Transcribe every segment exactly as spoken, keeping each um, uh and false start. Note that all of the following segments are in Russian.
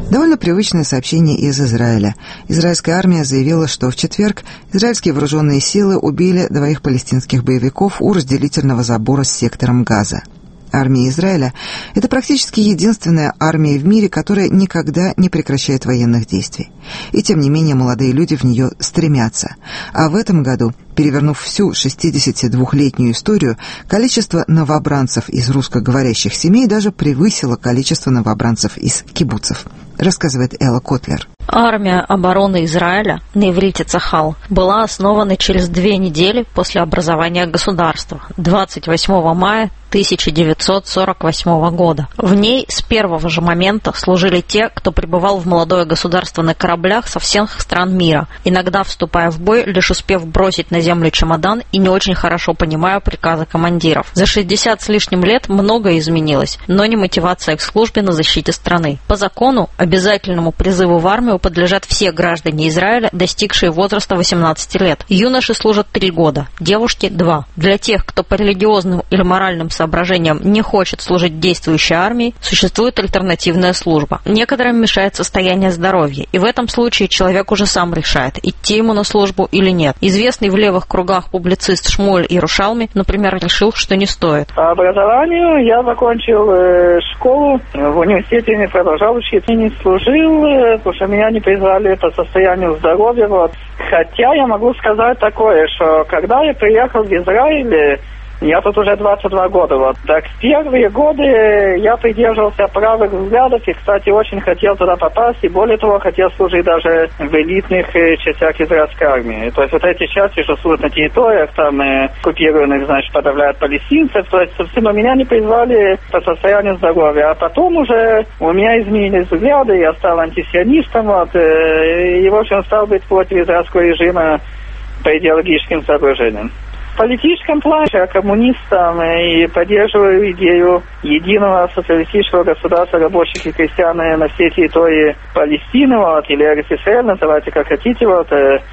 Довольно привычное сообщение из Израиля. Израильская армия заявила, что в четверг израильские вооруженные силы убили двоих палестинских боевиков у разделительного забора с сектором Газа. Армия Израиля – это практически единственная армия в мире, которая никогда не прекращает военных действий. И тем не менее молодые люди в нее стремятся. А в этом году, перевернув всю шестидесятидвухлетнюю историю, количество новобранцев из русскоговорящих семей даже превысило количество новобранцев из кибуцев, рассказывает Элла Котлер. Армия обороны Израиля, на иврите Цахал, была основана через две недели после образования государства, двадцать восьмого мая тысяча девятьсот сорок восьмого года. В ней с первого же момента служили те, кто прибывал в молодое государство на кораблях со всех стран мира, иногда вступая в бой, лишь успев бросить на землю чемодан и не очень хорошо понимая приказы командиров. За шестьдесят с лишним лет многое изменилось, но не мотивация к службе на защите страны. По закону, обязательному призыву в армию подлежат все граждане Израиля, достигшие возраста восемнадцати лет. Юноши служат три года, девушки – два. Для тех, кто по религиозным или моральным соображениям не хочет служить в действующей армии, существует альтернативная служба. Некоторым мешает состояние здоровья, и в этом случае человек уже сам решает, идти ему на службу или нет. Известный в левых кругах публицист Шмуэль Иерушалми, например, решил, что не стоит. По образованию я закончил э, школу, в университете не продолжал учиться, не служил, э, потому что меня не призвали по состоянию здоровья. Вот. Хотя я могу сказать такое, что когда я приехал в Израиль, я тут уже двадцать два года. Вот. Так, в первые годы я придерживался правых взглядов и, кстати, очень хотел туда попасть. И более того, хотел служить даже в элитных частях израильской армии. То есть вот эти части, что служат на территориях, там, э, оккупированных, значит, подавляют палестинцев. То есть, собственно, меня не призвали по состоянию здоровья. А потом уже у меня изменились взгляды, я стал антисионистом. Вот, э, и, в общем, стал быть против израильского режима по идеологическим соображениям. В политическом плане я коммунистом и поддерживаю идею единого социалистического государства рабочих и крестьян на всей территории Палестины, вот, или Эрец-Исраэль, называйте как хотите, вот.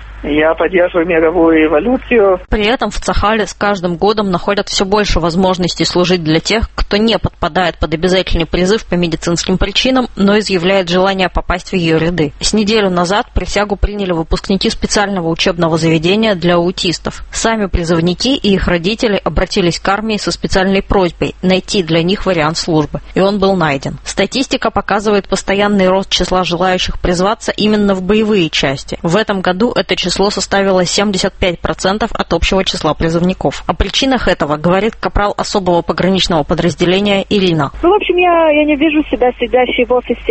Я поддерживаю мировую эволюцию. При этом в Цахале с каждым годом находят все больше возможностей служить для тех, кто не подпадает под обязательный призыв по медицинским причинам, но изъявляет желание попасть в ее ряды. С неделю назад присягу приняли выпускники специального учебного заведения для аутистов. Сами призывники и их родители обратились к армии со специальной просьбой найти для них вариант службы, и он был найден. Статистика показывает постоянный рост числа желающих призваться именно в боевые части. В этом году это число Число составило семьдесят пять процентов от общего числа призывников. О причинах этого говорит капрал особого пограничного подразделения Ирина. Ну, в общем, я, я не вижу себя сидящей в офисе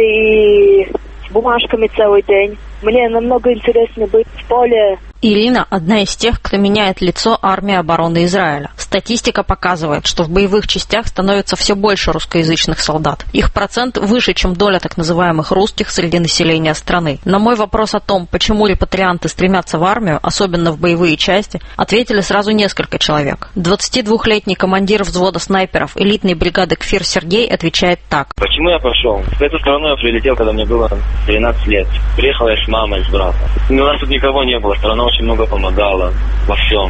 и с бумажками целый день. Мне намного интереснее быть в поле. Ирина – одна из тех, кто меняет лицо армии обороны Израиля. Статистика показывает, что в боевых частях становится все больше русскоязычных солдат. Их процент выше, чем доля так называемых русских среди населения страны. На мой вопрос о том, почему репатрианты стремятся в армию, особенно в боевые части, ответили сразу несколько человек. двадцатидвухлетний командир взвода снайперов элитной бригады Кфир Сергей отвечает так. Почему я пошел? В эту страну я прилетел, когда мне было тринадцать лет. Приехала я с мамой, с братом. У нас тут никого не было, страна очень много помогала во всем.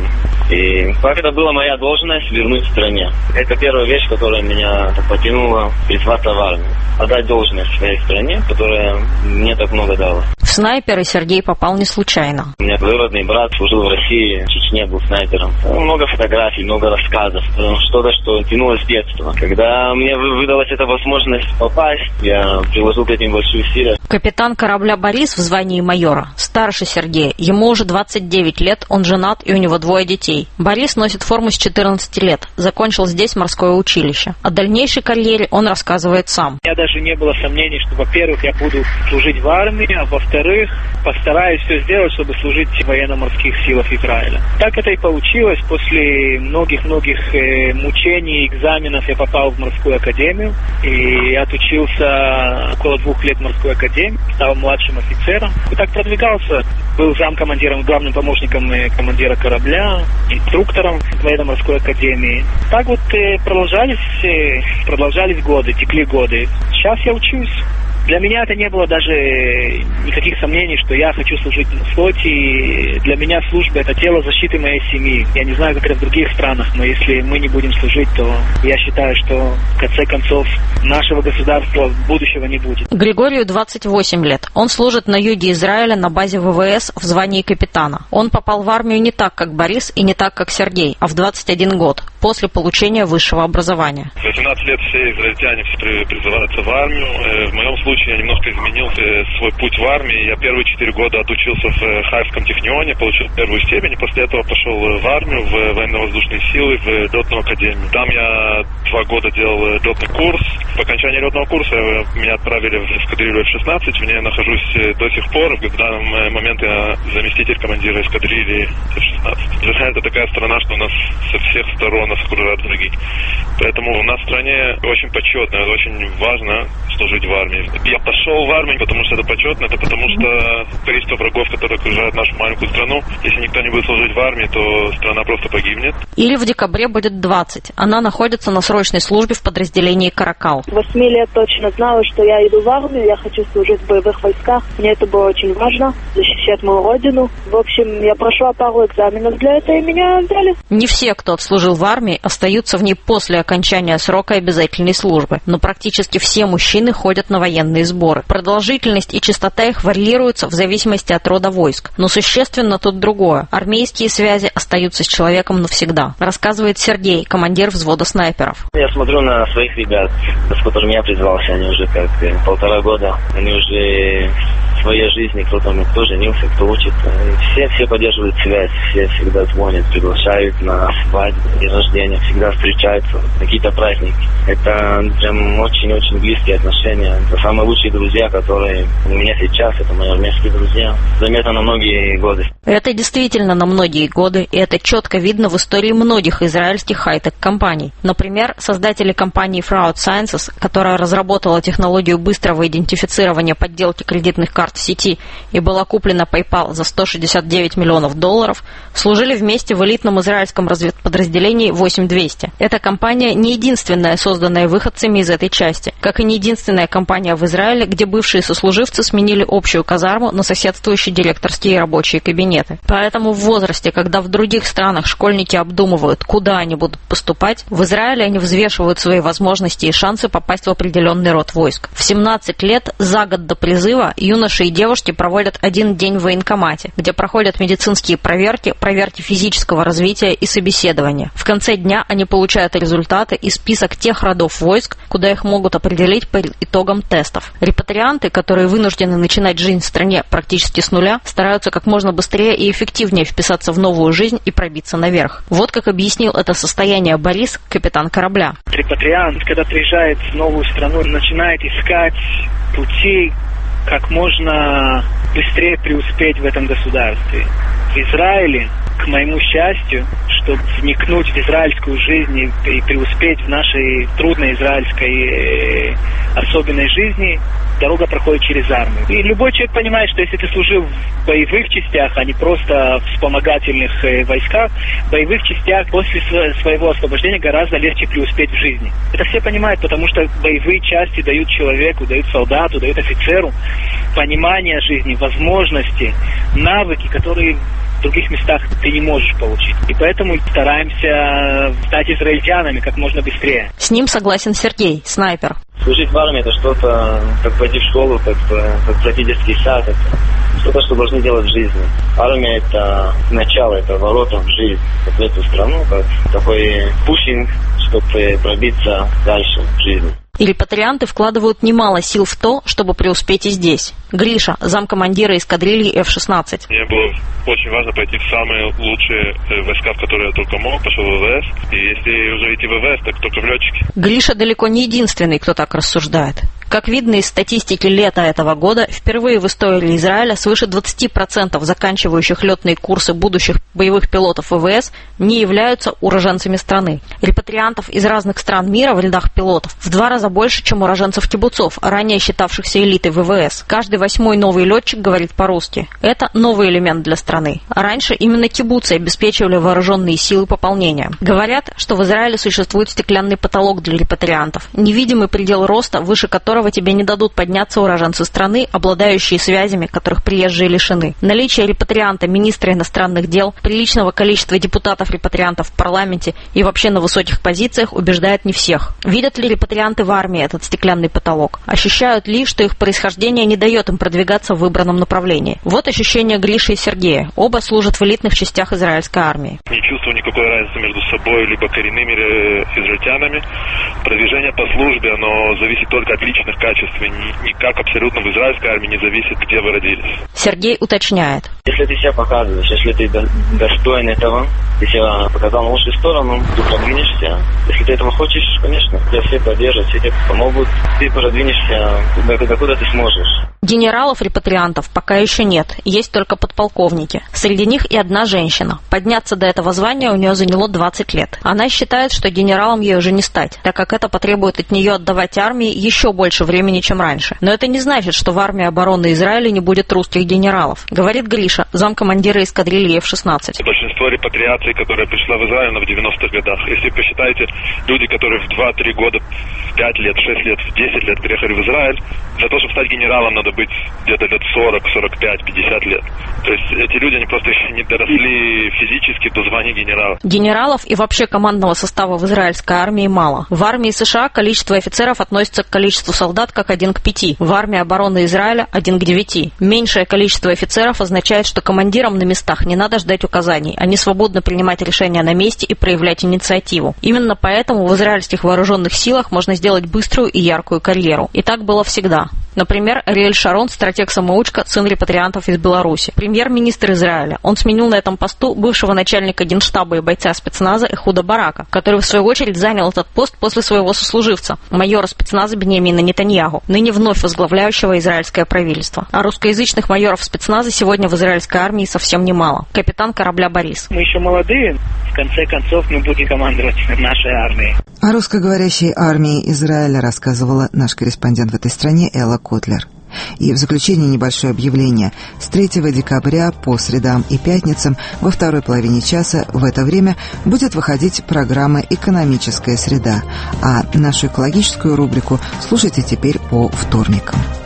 И как это была моя должность вернуть в стране. Это первая вещь, которая меня так потянула призваться в армию. Отдать должность своей стране, которая мне так много дала. В снайперы Сергей попал не случайно. У меня двоюродный брат служил в России, в Чечне был снайпером. Много фотографий, много рассказов. Что-то, что тянулось с детства. Когда мне выдалась эта возможность попасть, я приложил к этим большие усилия. Капитан корабля «Борис» в звании майора, старше Сергея. Ему уже двадцать девять лет, он женат и у него двое детей. Борис носит форму с четырнадцати лет. Закончил здесь морское училище. О дальнейшей карьере он рассказывает сам. У меня даже не было сомнений, что, во-первых, я буду служить в армии, а во-вторых, постараюсь все сделать, чтобы служить в военно-морских силах Израиля. Так это и получилось. После многих-многих э, мучений, экзаменов я попал в морскую академию и отучился около двух лет в морской академии, стал младшим офицером. И так продвигался. Был замкомандиром, главным помощником командира корабля, инструктором военно-морской академии. Так вот э, продолжались, э, продолжались годы, текли годы. Сейчас я учусь. Для меня это не было даже никаких сомнений, что я хочу служить на флоте. И для меня служба — это тело защиты моей семьи. Я не знаю, как это в других странах, но если мы не будем служить, то я считаю, что в конце концов нашего государства будущего не будет. Григорию двадцать восемь лет. Он служит на юге Израиля на базе ВВС в звании капитана. Он попал в армию не так, как Борис, и не так, как Сергей, а в двадцать один год, после получения высшего образования. В восемнадцать лет все израильтяне призываются в армию. В моем случае я немножко изменил свой путь в армии. Я первые четыре года отучился в Хайфском технионе, получил первую степень, и после этого пошел в армию, в военно-воздушные силы, в летную академию. Там я два года делал летный курс. По окончании летного курса меня отправили в эскадрилью эф шестнадцать. В ней я нахожусь до сих пор. В данный момент я заместитель командира эскадрильи эф шестнадцать. Израиль — это такая страна, что у нас со всех сторон нас окружают враги. Поэтому у нас в стране очень почетно, очень важно служить в армии. Я пошел в армию, потому что это почетно, это потому что количество врагов, которые окружают нашу маленькую страну, если никто не будет служить в армии, то страна просто погибнет. Или в декабре будет двадцать. Она находится на срочной службе в подразделении «Каракал». Восьми лет точно знала, что я иду в армию, я хочу служить в боевых войсках. Мне это было очень важно, защищать мою родину. В общем, я прошла пару экзаменов для этого, и меня взяли. Не все, кто отслужил в армии, остаются в ней после окончания срока обязательной службы, но практически все мужчины ходят на военные сборы. Продолжительность и частота их варьируются в зависимости от рода войск, но существенно тут другое. Армейские связи остаются с человеком навсегда, рассказывает Сергей, командир взвода снайперов. Я смотрю на своих ребят, с которыми я призывался, они уже как полтора года, они уже в своей жизни, кто там, кто женился, кто учится. Все, все поддерживают связь, все всегда звонят, приглашают на свадьбу, день рождения, всегда встречаются, какие-то праздники. Это прям очень-очень близкие отношения. Это самые лучшие друзья, которые у меня сейчас, это мои армейские друзья. Заметно на многие годы. Это действительно на многие годы, и это четко видно в истории многих израильских хай-тек-компаний. Например, создатели компании Fraud Sciences, которая разработала технологию быстрого идентифицирования подделки кредитных карт в сети и была куплена PayPal за сто шестьдесят девять миллионов долларов, служили вместе в элитном израильском разведподразделении восемь двести. Эта компания не единственная, созданная выходцами из этой части, как и не единственная компания в Израиле, где бывшие сослуживцы сменили общую казарму на соседствующие директорские и рабочие кабинеты. Поэтому в возрасте, когда в других странах школьники обдумывают, куда они будут поступать, в Израиле они взвешивают свои возможности и шансы попасть в определенный род войск. В семнадцать лет, за год до призыва, юноши и девушки проводят один день в военкомате, где проходят медицинские проверки, проверки физического развития и собеседования. В конце дня они получают результаты и список тех родов войск, куда их могут определить по итогам тестов. Репатрианты, которые вынуждены начинать жизнь в стране практически с нуля, стараются как можно быстрее и эффективнее вписаться в новую жизнь и пробиться наверх. Вот как объяснил это состояние Борис, капитан корабля. Репатриант, когда приезжает в новую страну, начинает искать пути, как можно быстрее преуспеть в этом государстве. В Израиле, к моему счастью, чтобы вникнуть в израильскую жизнь и, и преуспеть в нашей трудной израильской э, особенной жизни, дорога проходит через армию. И любой человек понимает, что если ты служил в боевых частях, а не просто в вспомогательных э, войсках, в боевых частях после св- своего освобождения гораздо легче преуспеть в жизни. Это все понимают, потому что боевые части дают человеку, дают солдату, дают офицеру понимание жизни, возможности, навыки, которые в других местах ты не можешь получить. И поэтому стараемся стать израильтянами как можно быстрее. С ним согласен Сергей, снайпер. Служить в армии — это что-то, как пойти в школу, как, как пройти детский сад, это что-то, что должны делать в жизни. Армия — это начало, это ворота в жизнь, в эту страну, как такой пушинг, чтобы пробиться дальше в жизни. И репатрианты вкладывают немало сил в то, чтобы преуспеть и здесь. Гриша, замкомандира эскадрильи эф шестнадцать. Мне было очень важно пойти в самые лучшие войска, в которые я только мог, пошел в ВВС. И если уже идти в ВВС, так только в летчики. Гриша далеко не единственный, кто так рассуждает. Как видно из статистики лета этого года, впервые в истории Израиля свыше двадцать процентов заканчивающих летные курсы будущих боевых пилотов ВВС не являются уроженцами страны. Репатриантов из разных стран мира в рядах пилотов в два раза больше, чем уроженцев кибуцов, ранее считавшихся элитой ВВС. Каждый восьмой новый летчик говорит по-русски. Это новый элемент для страны. Раньше именно кибуцы обеспечивали вооруженные силы пополнения. Говорят, что в Израиле существует стеклянный потолок для репатриантов, невидимый предел роста, выше которого которого тебе не дадут подняться уроженцы страны, обладающие связями, которых приезжие лишены. Наличие репатрианта, министра иностранных дел, приличного количества депутатов-репатриантов в парламенте и вообще на высоких позициях убеждает не всех. Видят ли репатрианты в армии этот стеклянный потолок? Ощущают ли, что их происхождение не дает им продвигаться в выбранном направлении? Вот ощущение Гриши и Сергея. Оба служат в элитных частях израильской армии. Не чувствую никакой разницы между собой либо коренными израильтянами. Продвижение по службе, оно зависит только от личных качеств. Никак абсолютно в израильской армии не зависит, где вы родились. Сергей уточняет. Если ты себя показываешь, если ты достоин этого, ты себя показал на лучшую сторону, ты продвинешься. Если ты этого хочешь, конечно, тебя все поддержат, все тебе помогут, ты продвинешься, докуда ты сможешь. Генералов-репатриантов пока еще нет, есть только подполковники. Среди них и одна женщина. Подняться до этого звания у нее заняло двадцать лет. Она считает, что генералом ей уже не стать, так как это потребует от нее отдавать армии еще больше времени, чем раньше. Но это не значит, что в армии обороны Израиля не будет русских генералов, говорит Гриша, замкомандира эскадрильи эф шестнадцать. Большинство репатриаций, которая пришла в Израиль, в девяностых годах. Если посчитаете, люди, которые в два-три года, в пять лет, шесть лет, в десять лет приехали в Израиль, для того, чтобы стать генералом, надо быть где-то лет сорок, сорок пять, пятьдесят лет. То есть эти люди, они просто еще не доросли физически до звания генерала. Генералов и вообще командного состава в израильской армии мало. В армии США количество офицеров относится к количеству солдат как один к пяти. В армии обороны Израиля один к девяти. Меньшее количество офицеров означает, что командирам на местах не надо ждать указаний. Они свободно принимать решения на месте и проявлять инициативу. Именно поэтому в израильских вооруженных силах можно сделать быструю и яркую карьеру. И так было всегда. Например, Ариэль Шарон, стратег-самоучка, сын репатриантов из Беларуси. Премьер-министр Израиля. Он сменил на этом посту бывшего начальника генштаба и бойца спецназа Эхуда Барака, который в свою очередь занял этот пост после своего сослуживца, майора спецназа Биньямина Нетаньяху, ныне вновь возглавляющего израильское правительство. А русскоязычных майоров спецназа сегодня в израильской армии совсем немало. Капитан корабля «Борис». Мы еще молодые, в конце концов мы будем командовать нашей армией. О русскоговорящей армии Израиля рассказывала наш корреспондент в этой стране Элла Котлер. И в заключение небольшое объявление. С третьего декабря по средам и пятницам во второй половине часа в это время будет выходить программа «Экономическая среда», а нашу экологическую рубрику слушайте теперь по вторникам.